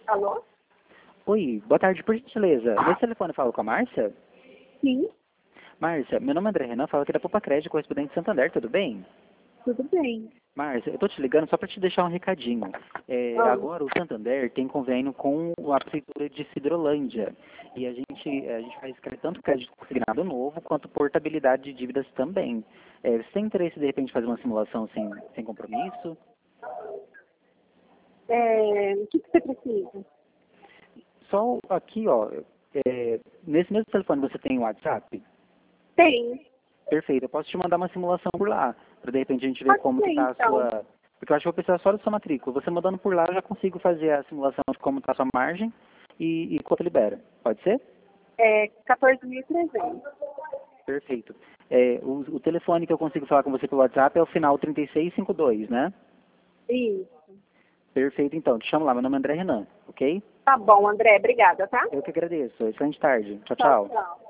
Alô? Oi, boa tarde, por gentileza. Nesse telefone eu falo com a Márcia? Sim, Márcia, meu nome é André Renan, falo aqui da Poupa Crédito, correspondente de Santander, tudo bem? tudo bem. Márcia, eu tô te ligando só para te deixar um recadinho. Ah, Agora o Santander tem convênio com a Prefeitura de Sidrolândia. E a gente faz tanto crédito consignado novo quanto portabilidade de dívidas também. Você tem interesse de repente fazer uma simulação sem compromisso? o que você precisa? Só aqui, ó, nesse mesmo telefone você tem o WhatsApp? Tem. Perfeito, eu posso te mandar uma simulação por lá, para de repente a gente ver Pode como ser, que está a então. sua... Porque eu acho que eu vou precisar só da sua matrícula. Você mandando por lá, eu já consigo fazer a simulação de como está a sua margem e quanto libera. Pode ser? 14.300. Perfeito. O telefone que eu consigo falar com você pelo WhatsApp é o final 3652, né? Isso. Perfeito, então. Te chamo lá. Meu nome é André Renan, ok? Tá bom, André. Obrigada, tá? Eu que agradeço. Excelente tarde. Tchau, Tchau, tchau. tchau.